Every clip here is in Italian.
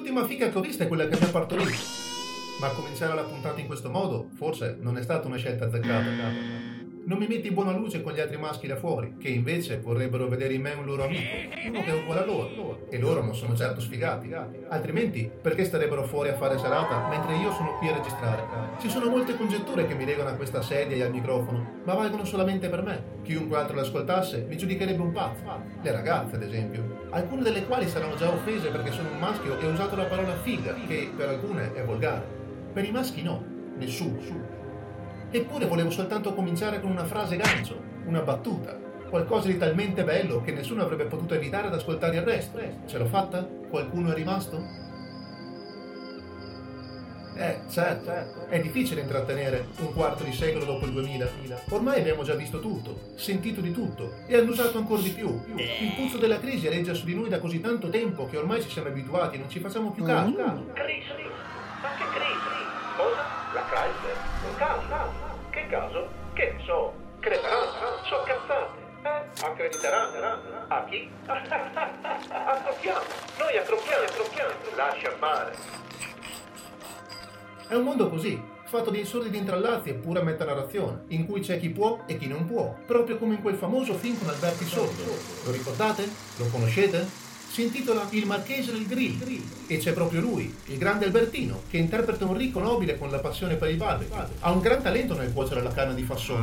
L'ultima figa che ho vista è quella che mi ha partorito. Ma cominciare la puntata in questo modo, forse, non è stata una scelta azzeccata. Non mi metti in buona luce con gli altri maschi là fuori, che invece vorrebbero vedere in me un loro amico, uno che è uguale a loro, e loro non sono certo sfigati. Altrimenti, perché starebbero fuori a fare serata mentre io sono qui a registrare? Ci sono molte congetture che mi legano a questa sedia e al microfono, ma valgono solamente per me. Chiunque altro l'ascoltasse mi giudicherebbe un pazzo. Le ragazze, ad esempio, alcune delle quali saranno già offese perché sono un maschio e ho usato la parola figa, che per alcune è volgare. Per i maschi no, nessuno. Eppure volevo soltanto cominciare con una frase gancio, una battuta, qualcosa di talmente bello che nessuno avrebbe potuto evitare ad ascoltare il resto. Ce l'ho fatta? Qualcuno è rimasto? Certo, è difficile intrattenere un quarto di secolo dopo il 2000. Ormai abbiamo già visto tutto, sentito di tutto e annusato ancora di più. Il puzzo della crisi aleggia su di noi da così tanto tempo che ormai ci siamo abituati e non ci facciamo più caso. Crisi? Ma che crisi? Cosa? La Chrysler? Un caso? Che caso? Che ne so? Creperanno? So cazzate? Accrediteranno? A chi? Accrocchiamo! Noi accrocchiamo! Lascia fare! È un mondo così, fatto di sordidi intrallazzi e pura metanarrazione, in cui c'è chi può e chi non può, proprio come in quel famoso film con Alberti Sordo. Lo ricordate? Lo conoscete? Si intitola Il Marchese del Grill e c'è proprio lui, il grande Albertino, che interpreta un ricco nobile con la passione per il barbecue. Ha un gran talento nel cuocere la carne di fassone.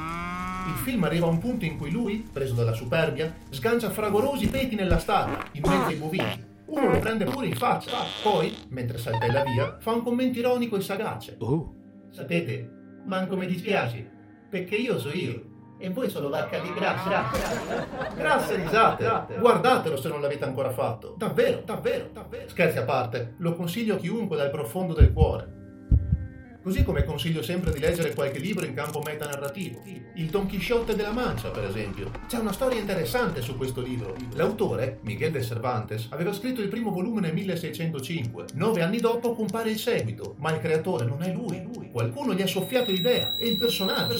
Il film arriva a un punto in cui lui, preso dalla superbia, sgancia fragorosi peti nella stalla, in mezzo ai bovini. Uno lo prende pure in faccia. Poi, mentre saltella via, fa un commento ironico e sagace. Sapete, manco mi dispiace, perché io so io. E voi sono vacca di grassa. Grasse risate. Guardatelo se non l'avete ancora fatto. Davvero. Scherzi a parte, lo consiglio a chiunque dal profondo del cuore. Così come consiglio sempre di leggere qualche libro in campo metanarrativo. Il Don Chisciotte della Mancia, per esempio. C'è una storia interessante su questo libro. L'autore, Miguel de Cervantes, aveva scritto il primo volume nel 1605. 9 anni dopo compare il seguito, ma il creatore non è lui. Qualcuno gli ha soffiato l'idea e il personaggio.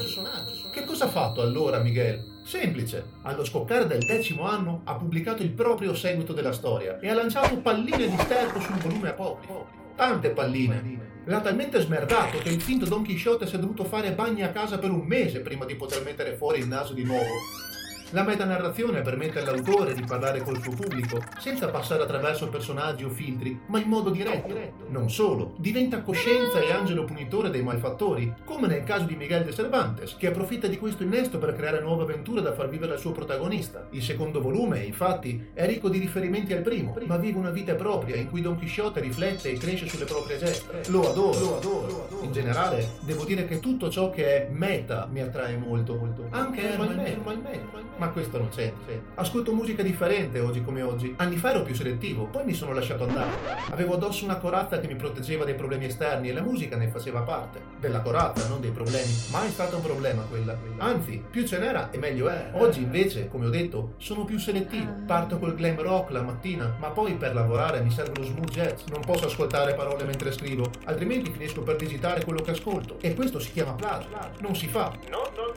Che cosa ha fatto allora Miguel? Semplice, allo scoccare del 10° anno ha pubblicato il proprio seguito della storia e ha lanciato palline di sterco sul volume apocrifo. Tante palline. L'ha talmente smerdato che il finto Don Chisciotte si è dovuto fare bagni a casa per un mese prima di poter mettere fuori il naso di nuovo. La metanarrazione permette all'autore di parlare col suo pubblico senza passare attraverso personaggi o filtri, ma in modo diretto. Non solo, diventa coscienza e angelo punitore dei malfattori, come nel caso di Miguel de Cervantes, che approfitta di questo innesto per creare nuove avventure da far vivere al suo protagonista. Il secondo volume, infatti, è ricco di riferimenti al primo, ma vive una vita propria in cui Don Chisciotte riflette e cresce sulle proprie gesta. Lo adoro. In generale, devo dire che tutto ciò che è meta mi attrae molto. Anche Herman. Ma questo non c'entra. Ascolto musica differente oggi come oggi. Anni fa ero più selettivo, poi mi sono lasciato andare. Avevo addosso una corazza che mi proteggeva dai problemi esterni e la musica ne faceva parte. Della corazza, non dei problemi. Mai stato un problema quella. Anzi, più ce n'era e meglio è. Oggi invece, come ho detto, sono più selettivo. Parto col glam rock la mattina, ma poi per lavorare mi serve lo smooth jazz. Non posso ascoltare parole mentre scrivo, altrimenti finisco per digitare quello che ascolto. E questo si chiama plagio. Non si fa. No.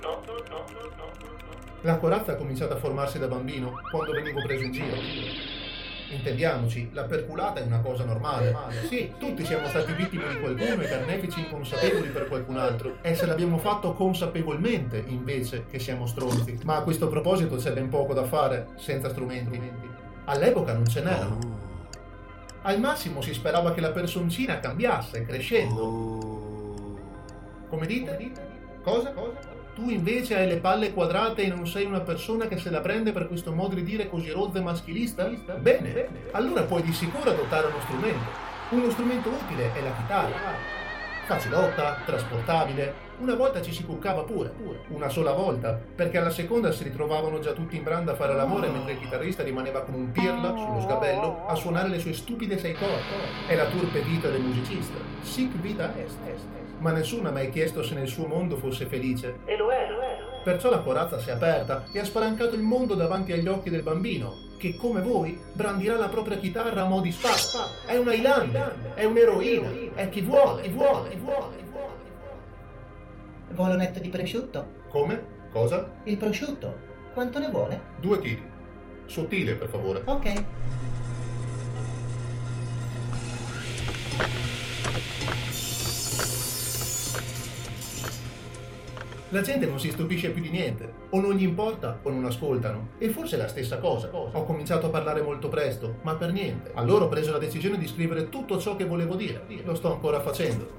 La corazza ha cominciato a formarsi da bambino, quando venivo preso in giro. Intendiamoci, la perculata è una cosa normale. Sì, tutti siamo stati vittime di qualcuno e carnefici inconsapevoli per qualcun altro. E se l'abbiamo fatto consapevolmente, invece, che siamo stronzi. Ma a questo proposito c'è ben poco da fare, senza strumenti. All'epoca non ce n'erano. Al massimo si sperava che la personcina cambiasse, crescendo. Come dite? Cosa? Tu invece hai le palle quadrate e non sei una persona che se la prende per questo modo di dire così rozzo e maschilista? Bene, allora puoi di sicuro adottare uno strumento. Uno strumento utile è la chitarra. Facilotta, trasportabile. Una volta ci si cuccava pure. Una sola volta, perché alla seconda si ritrovavano già tutti in branda a fare l'amore mentre il chitarrista rimaneva come un pirla sullo sgabello a suonare le sue stupide 6 corde. È la turpe vita del musicista. Sic vita est. Ma nessuno ha mai chiesto se nel suo mondo fosse felice. E lo è. Perciò la corazza si è aperta e ha spalancato il mondo davanti agli occhi del bambino, che come voi brandirà la propria chitarra a mo' di spada. È una Highlander, è un'eroina, è chi vuole. Volonetto di prosciutto? Come? Cosa? Il prosciutto. Quanto ne vuole? 2 chili. Sottile, per favore. Ok. La gente non si stupisce più di niente, o non gli importa o non ascoltano. E forse è la stessa cosa. Ho cominciato a parlare molto presto, ma per niente. Allora ho preso la decisione di scrivere tutto ciò che volevo dire. Lo sto ancora facendo.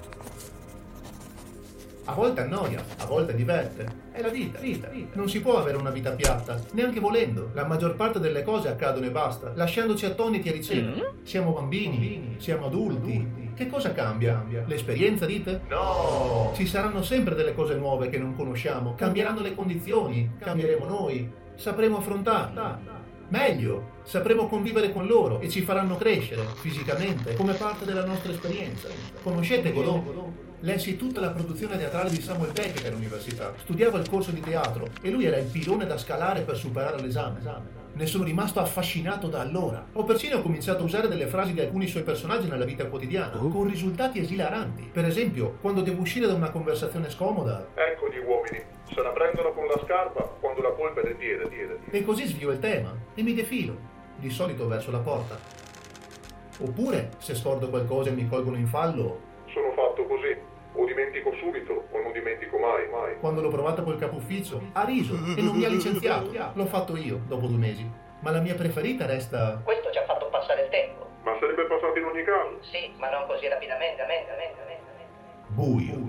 A volte annoia, a volte diverte. È la vita. Non si può avere una vita piatta, neanche volendo. La maggior parte delle cose accadono e basta, lasciandoci attoniti a ricevere. Siamo bambini, siamo adulti. Che cosa cambia? L'esperienza, dite? No! Ci saranno sempre delle cose nuove che non conosciamo. Cambieranno le condizioni, cambieremo noi. Sapremo affrontarle. Meglio, sapremo convivere con loro e ci faranno crescere fisicamente come parte della nostra esperienza. Conoscete Godot? Lessi tutta la produzione teatrale di Samuel Beckett all'università. Studiava il corso di teatro e lui era il pilone da scalare per superare l'esame. Ne sono rimasto affascinato da allora. Ho persino cominciato a usare delle frasi di alcuni suoi personaggi nella vita quotidiana, con risultati esilaranti. Per esempio, quando devo uscire da una conversazione scomoda. Ecco gli uomini, se la prendono con la scarpa quando la colpa è del piede. E così svio il tema e mi defilo, di solito verso la porta. Oppure, se scordo qualcosa e mi colgono in fallo. Sono fatto così. O dimentico subito o non dimentico mai. Quando l'ho provata col capo ufficio, ha riso e non mi ha licenziato. L'ho fatto io, dopo 2 mesi. Ma la mia preferita resta... Questo ci ha fatto passare il tempo. Ma sarebbe passato in ogni caso. Sì, ma non così rapidamente. buio.